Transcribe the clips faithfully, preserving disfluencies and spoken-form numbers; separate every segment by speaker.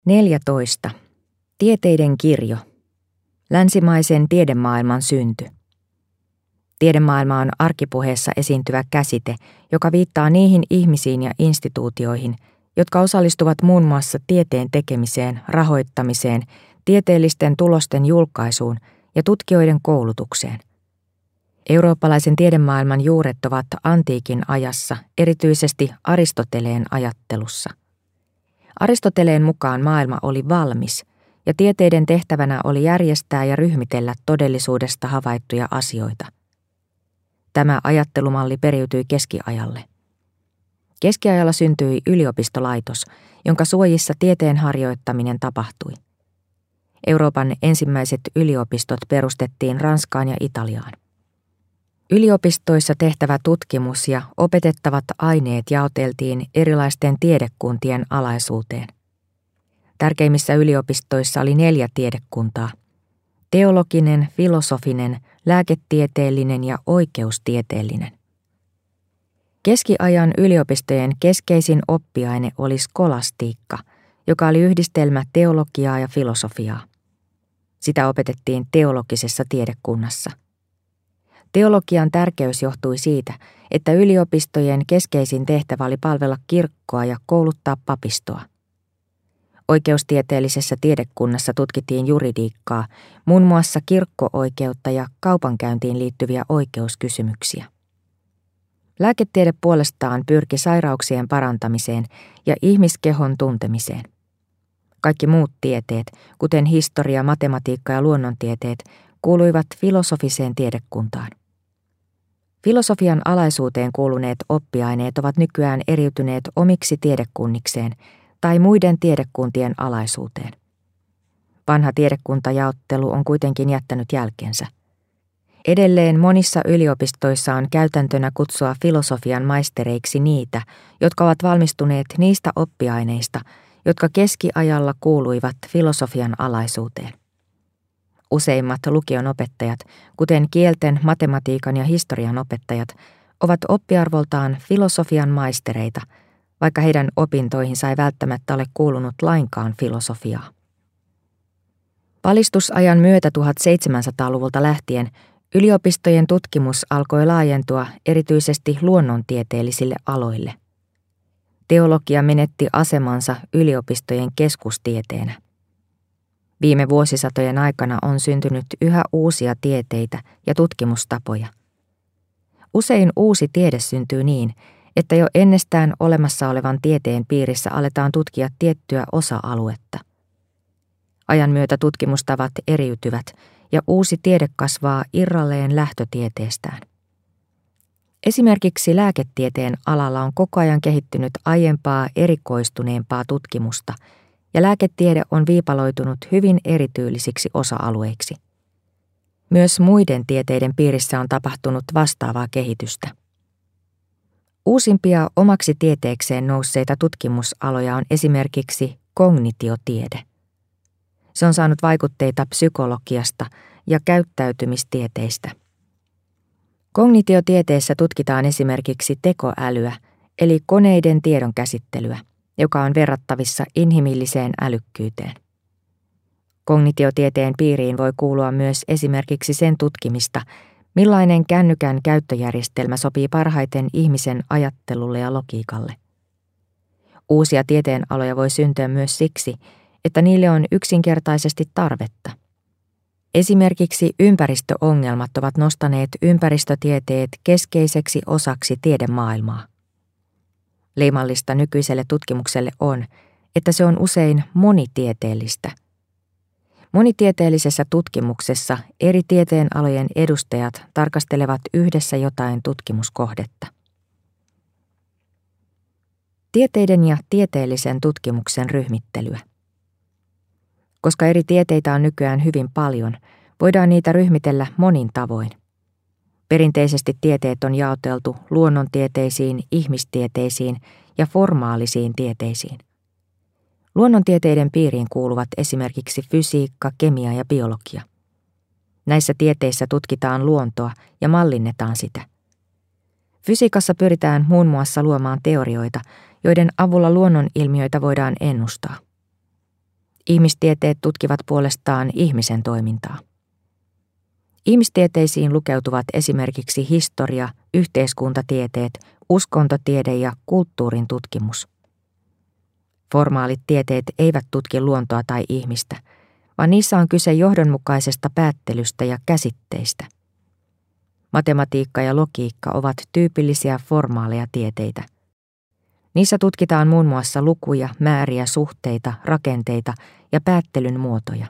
Speaker 1: neljätoista. Tieteiden kirjo. Länsimaisen tiedemaailman synty. Tiedemaailma on arkipuheessa esiintyvä käsite, joka viittaa niihin ihmisiin ja instituutioihin, jotka osallistuvat muun muassa tieteen tekemiseen, rahoittamiseen, tieteellisten tulosten julkaisuun ja tutkijoiden koulutukseen. Eurooppalaisen tiedemaailman juuret ovat antiikin ajassa, erityisesti Aristoteleen ajattelussa. Aristoteleen mukaan maailma oli valmis, ja tieteiden tehtävänä oli järjestää ja ryhmitellä todellisuudesta havaittuja asioita. Tämä ajattelumalli periytyi keskiajalle. Keskiajalla syntyi yliopistolaitos, jonka suojissa tieteen harjoittaminen tapahtui. Euroopan ensimmäiset yliopistot perustettiin Ranskaan ja Italiaan. Yliopistoissa tehtävä tutkimus ja opetettavat aineet jaoteltiin erilaisten tiedekuntien alaisuuteen. Tärkeimmissä yliopistoissa oli neljä tiedekuntaa: teologinen, filosofinen, lääketieteellinen ja oikeustieteellinen. Keskiajan yliopistojen keskeisin oppiaine oli skolastiikka, joka oli yhdistelmä teologiaa ja filosofiaa. Sitä opetettiin teologisessa tiedekunnassa. Teologian tärkeys johtui siitä, että yliopistojen keskeisin tehtävä oli palvella kirkkoa ja kouluttaa papistoa. Oikeustieteellisessä tiedekunnassa tutkittiin juridiikkaa, muun muassa kirkko-oikeutta ja kaupankäyntiin liittyviä oikeuskysymyksiä. Lääketiede puolestaan pyrki sairauksien parantamiseen ja ihmiskehon tuntemiseen. Kaikki muut tieteet, kuten historia, matematiikka ja luonnontieteet, kuuluivat filosofiseen tiedekuntaan. Filosofian alaisuuteen kuuluneet oppiaineet ovat nykyään eriytyneet omiksi tiedekunnikseen tai muiden tiedekuntien alaisuuteen. Vanha tiedekuntajaottelu on kuitenkin jättänyt jälkensä. Edelleen monissa yliopistoissa on käytäntönä kutsua filosofian maistereiksi niitä, jotka ovat valmistuneet niistä oppiaineista, jotka keskiajalla kuuluivat filosofian alaisuuteen. Useimmat lukion opettajat, kuten kielten, matematiikan ja historian opettajat, ovat oppiarvoltaan filosofian maistereita, vaikka heidän opintoihinsa ei välttämättä ole kuulunut lainkaan filosofiaa. Valistusajan myötä tuhatseitsemänsataaluvulta lähtien yliopistojen tutkimus alkoi laajentua erityisesti luonnontieteellisille aloille. Teologia menetti asemansa yliopistojen keskustieteenä. Viime vuosisatojen aikana on syntynyt yhä uusia tieteitä ja tutkimustapoja. Usein uusi tiede syntyy niin, että jo ennestään olemassa olevan tieteen piirissä aletaan tutkia tiettyä osa-aluetta. Ajan myötä tutkimustavat eriytyvät ja uusi tiede kasvaa irralleen lähtötieteestään. Esimerkiksi lääketieteen alalla on koko ajan kehittynyt aiempaa erikoistuneempaa tutkimusta, ja lääketiede on viipaloitunut hyvin erityylisiksi osa-alueiksi. Myös muiden tieteiden piirissä on tapahtunut vastaavaa kehitystä. Uusimpia omaksi tieteekseen nousseita tutkimusaloja on esimerkiksi kognitiotiede. Se on saanut vaikutteita psykologiasta ja käyttäytymistieteistä. Kognitiotieteessä tutkitaan esimerkiksi tekoälyä, eli koneiden tiedon käsittelyä, joka on verrattavissa inhimilliseen älykkyyteen. Kognitiotieteen piiriin voi kuulua myös esimerkiksi sen tutkimista, millainen kännykän käyttöjärjestelmä sopii parhaiten ihmisen ajattelulle ja logiikalle. Uusia tieteenaloja voi syntyä myös siksi, että niille on yksinkertaisesti tarvetta. Esimerkiksi ympäristöongelmat ovat nostaneet ympäristötieteet keskeiseksi osaksi tiedemaailmaa. Leimallista nykyiselle tutkimukselle on, että se on usein monitieteellistä. Monitieteellisessä tutkimuksessa eri tieteenalojen edustajat tarkastelevat yhdessä jotain tutkimuskohdetta. Tieteiden ja tieteellisen tutkimuksen ryhmittelyä. Koska eri tieteitä on nykyään hyvin paljon, voidaan niitä ryhmitellä monin tavoin. Perinteisesti tieteet on jaoteltu luonnontieteisiin, ihmistieteisiin ja formaalisiin tieteisiin. Luonnontieteiden piiriin kuuluvat esimerkiksi fysiikka, kemia ja biologia. Näissä tieteissä tutkitaan luontoa ja mallinnetaan sitä. Fysiikassa pyritään muun muassa luomaan teorioita, joiden avulla luonnonilmiöitä voidaan ennustaa. Ihmistieteet tutkivat puolestaan ihmisen toimintaa. Ihmistieteisiin lukeutuvat esimerkiksi historia, yhteiskuntatieteet, uskontotiede ja kulttuurin tutkimus. Formaalit tieteet eivät tutki luontoa tai ihmistä, vaan niissä on kyse johdonmukaisesta päättelystä ja käsitteistä. Matematiikka ja logiikka ovat tyypillisiä formaaleja tieteitä. Niissä tutkitaan muun muassa lukuja, määriä, suhteita, rakenteita ja päättelyn muotoja.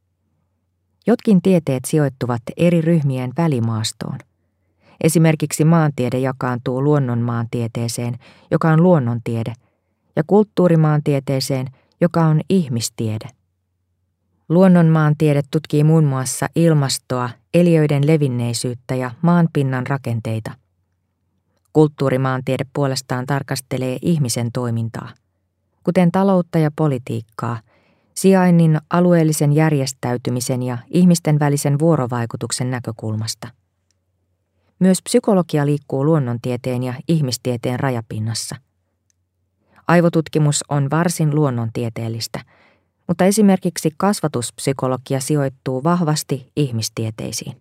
Speaker 1: Jotkin tieteet sijoittuvat eri ryhmien välimaastoon. Esimerkiksi maantiede jakaantuu luonnonmaantieteeseen, joka on luonnontiede, ja kulttuurimaantieteeseen, joka on ihmistiede. Luonnonmaantiede tutkii muun muassa ilmastoa, eliöiden levinneisyyttä ja maanpinnan rakenteita. Kulttuurimaantiede puolestaan tarkastelee ihmisen toimintaa, kuten taloutta ja politiikkaa, sijainnin, alueellisen järjestäytymisen ja ihmisten välisen vuorovaikutuksen näkökulmasta. Myös psykologia liikkuu luonnontieteen ja ihmistieteen rajapinnassa. Aivotutkimus on varsin luonnontieteellistä, mutta esimerkiksi kasvatuspsykologia sijoittuu vahvasti ihmistieteisiin.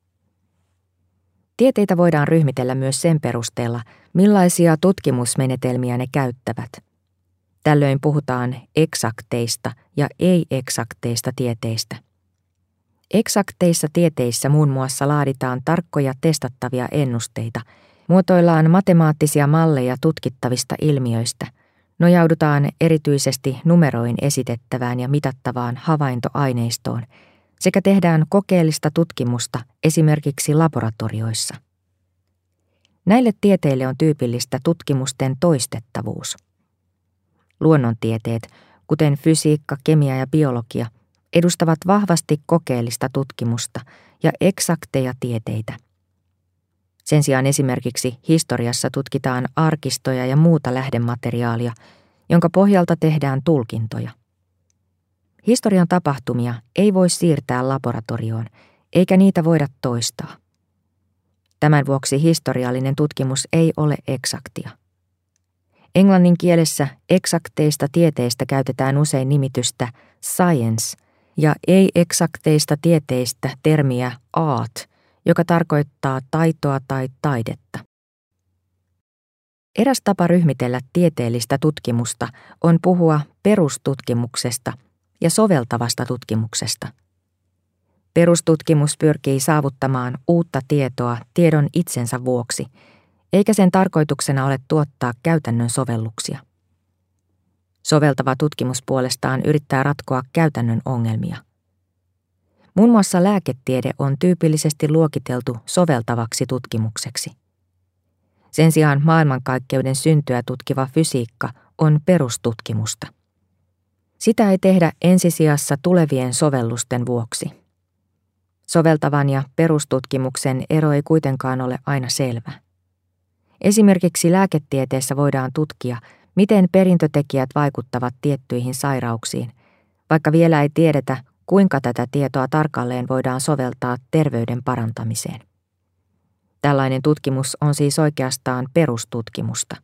Speaker 1: Tieteitä voidaan ryhmitellä myös sen perusteella, millaisia tutkimusmenetelmiä ne käyttävät. Tällöin puhutaan eksakteista ja ei-eksakteista tieteistä. Eksakteissa tieteissä muun muassa laaditaan tarkkoja testattavia ennusteita, muotoillaan matemaattisia malleja tutkittavista ilmiöistä, nojaudutaan erityisesti numeroin esitettävään ja mitattavaan havaintoaineistoon sekä tehdään kokeellista tutkimusta esimerkiksi laboratorioissa. Näille tieteille on tyypillistä tutkimusten toistettavuus. Luonnontieteet, kuten fysiikka, kemia ja biologia, edustavat vahvasti kokeellista tutkimusta ja eksakteja tieteitä. Sen sijaan esimerkiksi historiassa tutkitaan arkistoja ja muuta lähdemateriaalia, jonka pohjalta tehdään tulkintoja. Historian tapahtumia ei voi siirtää laboratorioon, eikä niitä voida toistaa. Tämän vuoksi historiallinen tutkimus ei ole eksaktia. Englannin kielessä eksakteista tieteistä käytetään usein nimitystä science ja ei-eksakteista tieteistä termiä art, joka tarkoittaa taitoa tai taidetta. Eräs tapa ryhmitellä tieteellistä tutkimusta on puhua perustutkimuksesta ja soveltavasta tutkimuksesta. Perustutkimus pyrkii saavuttamaan uutta tietoa tiedon itsensä vuoksi, eikä sen tarkoituksena ole tuottaa käytännön sovelluksia. Soveltava tutkimus puolestaan yrittää ratkoa käytännön ongelmia. Muun muassa lääketiede on tyypillisesti luokiteltu soveltavaksi tutkimukseksi. Sen sijaan maailmankaikkeuden syntyä tutkiva fysiikka on perustutkimusta. Sitä ei tehdä ensisijassa tulevien sovellusten vuoksi. Soveltavan ja perustutkimuksen ero ei kuitenkaan ole aina selvä. Esimerkiksi lääketieteessä voidaan tutkia, miten perintötekijät vaikuttavat tiettyihin sairauksiin, vaikka vielä ei tiedetä, kuinka tätä tietoa tarkalleen voidaan soveltaa terveyden parantamiseen. Tällainen tutkimus on siis oikeastaan perustutkimusta.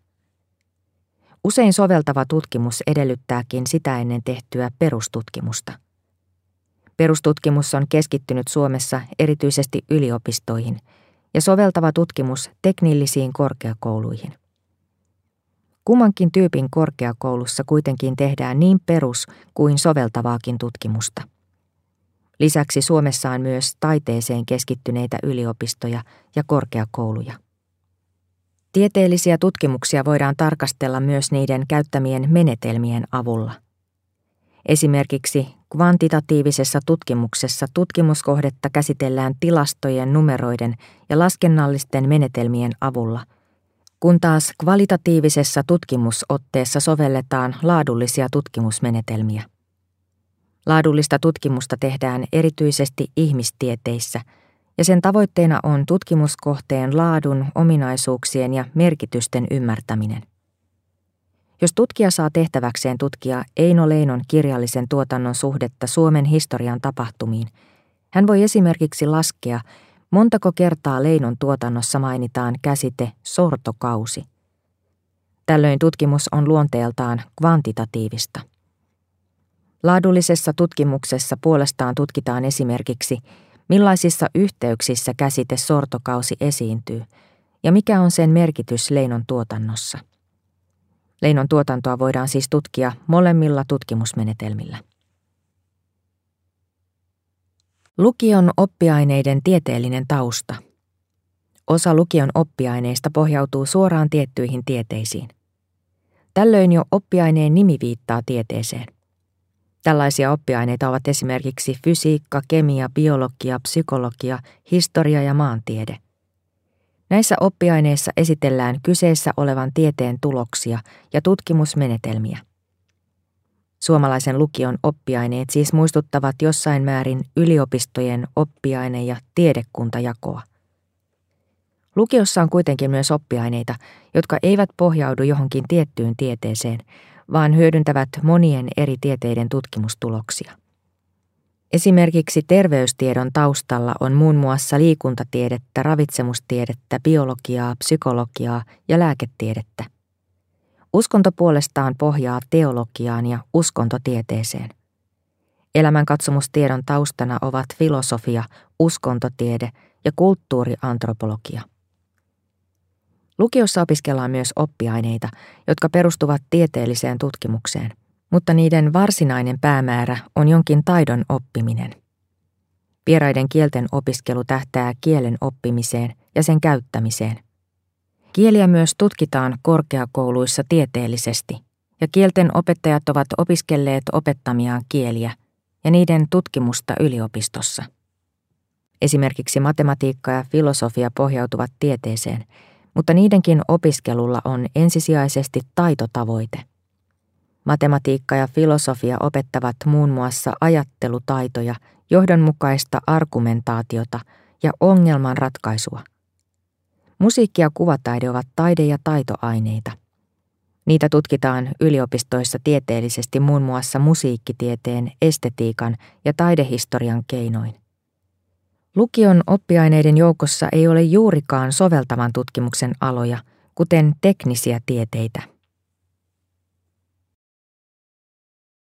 Speaker 1: Usein soveltava tutkimus edellyttääkin sitä ennen tehtyä perustutkimusta. Perustutkimus on keskittynyt Suomessa erityisesti yliopistoihin ja soveltava tutkimus teknillisiin korkeakouluihin. Kummankin tyypin korkeakoulussa kuitenkin tehdään niin perus- kuin soveltavaakin tutkimusta. Lisäksi Suomessa on myös taiteeseen keskittyneitä yliopistoja ja korkeakouluja. Tieteellisiä tutkimuksia voidaan tarkastella myös niiden käyttämien menetelmien avulla. Esimerkiksi kvantitatiivisessa tutkimuksessa tutkimuskohdetta käsitellään tilastojen, numeroiden ja laskennallisten menetelmien avulla, kun taas kvalitatiivisessa tutkimusotteessa sovelletaan laadullisia tutkimusmenetelmiä. Laadullista tutkimusta tehdään erityisesti ihmistieteissä, ja sen tavoitteena on tutkimuskohteen laadun, ominaisuuksien ja merkitysten ymmärtäminen. Jos tutkija saa tehtäväkseen tutkia Eino Leinon kirjallisen tuotannon suhdetta Suomen historian tapahtumiin, hän voi esimerkiksi laskea, montako kertaa Leinon tuotannossa mainitaan käsite sortokausi. Tällöin tutkimus on luonteeltaan kvantitatiivista. Laadullisessa tutkimuksessa puolestaan tutkitaan esimerkiksi, millaisissa yhteyksissä käsite sortokausi esiintyy ja mikä on sen merkitys leinon tuotannossa. Leinon tuotantoa voidaan siis tutkia molemmilla tutkimusmenetelmillä. Lukion oppiaineiden tieteellinen tausta. Osa lukion oppiaineista pohjautuu suoraan tiettyihin tieteisiin. Tällöin jo oppiaineen nimi viittaa tieteeseen. Tällaisia oppiaineita ovat esimerkiksi fysiikka, kemia, biologia, psykologia, historia ja maantiede. Näissä oppiaineissa esitellään kyseessä olevan tieteen tuloksia ja tutkimusmenetelmiä. Suomalaisen lukion oppiaineet siis muistuttavat jossain määrin yliopistojen oppiaine- ja tiedekuntajakoa. Lukiossa on kuitenkin myös oppiaineita, jotka eivät pohjaudu johonkin tiettyyn tieteeseen, vaan hyödyntävät monien eri tieteiden tutkimustuloksia. Esimerkiksi terveystiedon taustalla on muun muassa liikuntatiedettä, ravitsemustiedettä, biologiaa, psykologiaa ja lääketiedettä. Uskonto puolestaan pohjaa teologiaan ja uskontotieteeseen. Elämänkatsomustiedon taustana ovat filosofia, uskontotiede ja kulttuuriantropologia. Lukiossa opiskellaan myös oppiaineita, jotka perustuvat tieteelliseen tutkimukseen, mutta niiden varsinainen päämäärä on jonkin taidon oppiminen. Vieraiden kielten opiskelu tähtää kielen oppimiseen ja sen käyttämiseen. Kieliä myös tutkitaan korkeakouluissa tieteellisesti, ja kielten opettajat ovat opiskelleet opettamiaan kieliä ja niiden tutkimusta yliopistossa. Esimerkiksi matematiikka ja filosofia pohjautuvat tieteeseen, mutta niidenkin opiskelulla on ensisijaisesti taitotavoite. Matematiikka ja filosofia opettavat muun muassa ajattelutaitoja, johdonmukaista argumentaatiota ja ongelmanratkaisua. Musiikki ja kuvataide ovat taide- ja taitoaineita. Niitä tutkitaan yliopistoissa tieteellisesti muun muassa musiikkitieteen, estetiikan ja taidehistorian keinoin. Lukion oppiaineiden joukossa ei ole juurikaan soveltavan tutkimuksen aloja, kuten teknisiä tieteitä.